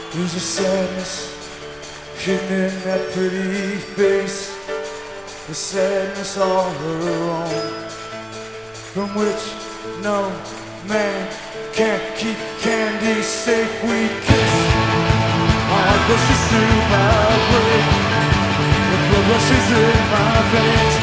There's a sadness hidden in that pretty face, a sadness all her own, from which no man can't keep Candy safe. We kiss, my heart rushes through my brain, the blood rushes in my veins.